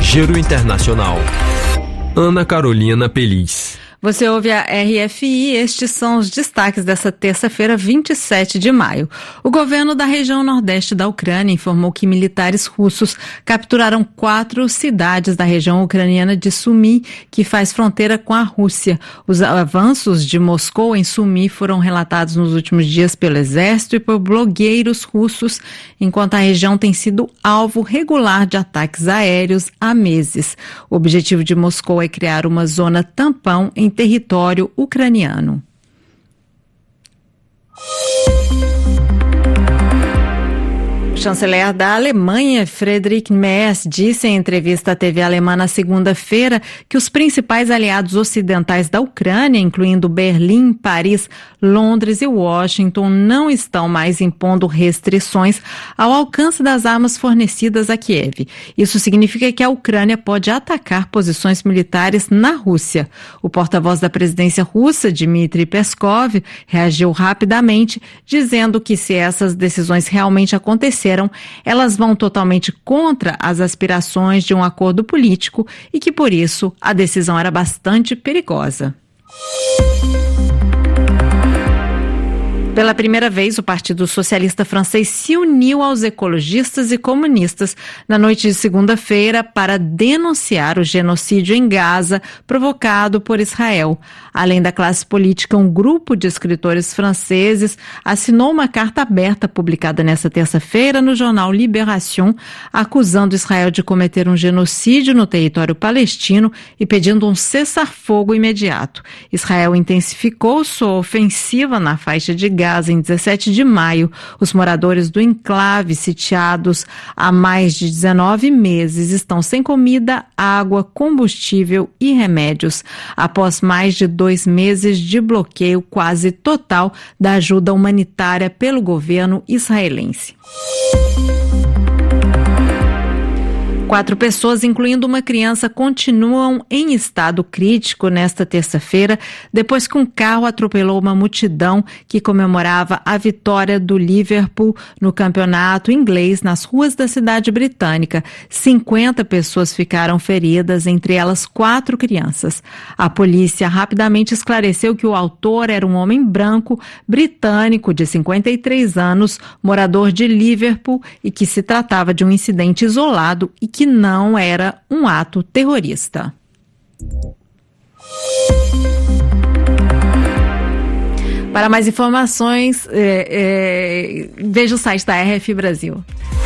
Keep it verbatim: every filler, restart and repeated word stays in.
Giro Internacional. Ana Carolina Peliz. Você ouve a R F I, estes são os destaques dessa terça-feira, vinte e sete de maio. O governo da região nordeste da Ucrânia informou que militares russos capturaram quatro cidades da região ucraniana de Sumi, que faz fronteira com a Rússia. Os avanços de Moscou em Sumi foram relatados nos últimos dias pelo exército e por blogueiros russos, enquanto a região tem sido alvo regular de ataques aéreos há meses. O objetivo de Moscou é criar uma zona tampão em território ucraniano. O chanceler da Alemanha, Friedrich Merz, disse em entrevista à T V alemã na segunda-feira que os principais aliados ocidentais da Ucrânia, incluindo Berlim, Paris, Londres e Washington, não estão mais impondo restrições ao alcance das armas fornecidas a Kiev. Isso significa que a Ucrânia pode atacar posições militares na Rússia. O porta-voz da presidência russa, Dmitry Peskov, reagiu rapidamente, dizendo que se essas decisões realmente acontecerem, elas vão totalmente contra as aspirações de um acordo político e que, por isso, a decisão era bastante perigosa. Pela primeira vez, o Partido Socialista Francês se uniu aos ecologistas e comunistas na noite de segunda-feira para denunciar o genocídio em Gaza provocado por Israel. Além da classe política, um grupo de escritores franceses assinou uma carta aberta publicada nesta terça-feira no jornal Libération, acusando Israel de cometer um genocídio no território palestino e pedindo um cessar-fogo imediato. Israel intensificou sua ofensiva na faixa de Gaza em dezessete de maio. Os moradores do enclave, sitiados há mais de dezenove meses, estão sem comida, água, combustível e remédios, após mais de dois meses de bloqueio quase total da ajuda humanitária pelo governo israelense. Quatro pessoas, incluindo uma criança, continuam em estado crítico nesta terça-feira, depois que um carro atropelou uma multidão que comemorava a vitória do Liverpool no campeonato inglês nas ruas da cidade britânica. cinquenta pessoas ficaram feridas, entre elas quatro crianças. A polícia rapidamente esclareceu que o autor era um homem branco, britânico, de cinquenta e três anos, morador de Liverpool, e que se tratava de um incidente isolado e que não era um ato terrorista. Para mais informações, é, é, veja o site da R F I Brasil.